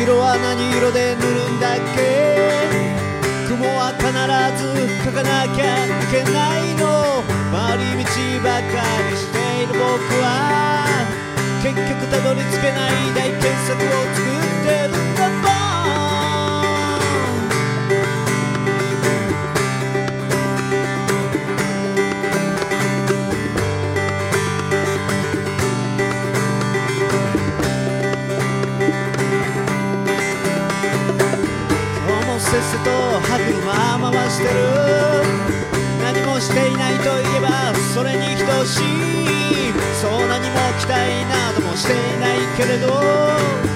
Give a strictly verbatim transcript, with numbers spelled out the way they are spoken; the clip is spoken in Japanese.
色は何色で塗るんだっけ。雲は必ず描かなきゃいけないの。回り道ばかりしている僕は結局たどり着けない大傑作を作ってるんだもん。せっせと歯車回してる。何もしていないといえばそれに等しい。そう何も期待などもしていないけれど